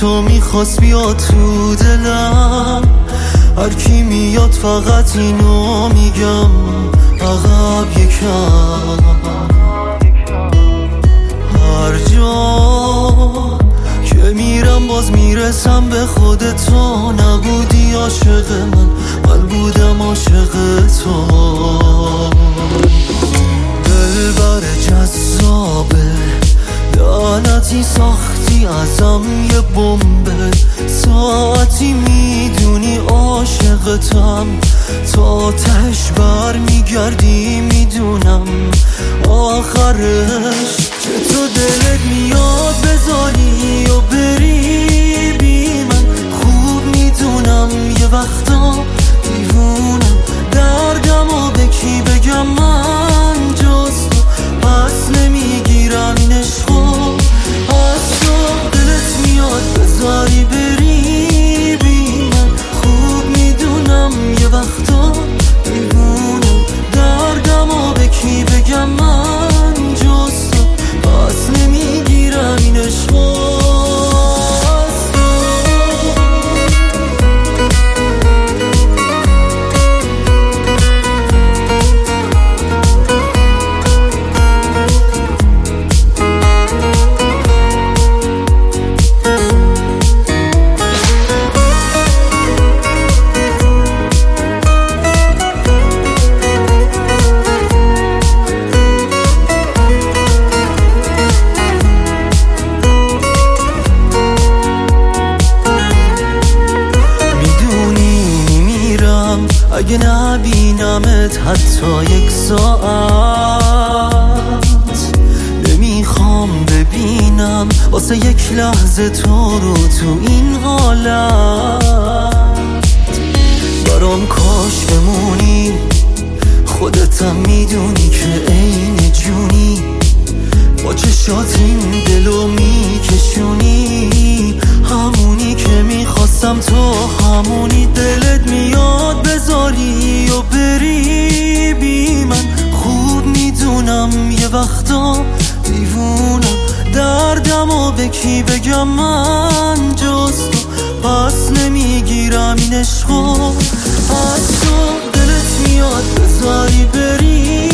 تو میخواست بیاد تو دلم. هر کی میاد فقط اینو میگم، عقب یکم. هر جا که میرم باز میرسم به خودت. تو نبودی عاشق من بودم عاشق تو. دلبر جذابه، لعنتی ساختی ازم یه بمبه. ساعتی میدونی عاشقتم، تا تهش بر میگردی میدونم. آخرش که تو دلت میاد بذاری و بری بی من. خوب میدونم یه وقتا دیوونم، دردم و به کی بگم من جز تو. پس نمیگیرم این عشقو از تو. دلت میاد بذاری بری بی من. خوب میدونم یه وقتا دیوونم، دردم و به کی بگم من جز تو. پس نمیگیرم این عشقو. اگه نبینمت حتی یک ساعت، نمیخوام ببینم واسه یک لحظه تو رو تو این حالت. برام کاش بمونی، خودتم میدونی که عین جونی. با چشات این دلو میکشونی، همونی که میخواستم تو همونی. دلت میاد بذاری و بری بی من. خوب میدونم یه وقتا دیوونم، دردم و به کی بگم من جز تو. پس نمیگیرم این عشقو از تو. دلت میاد بذاری بری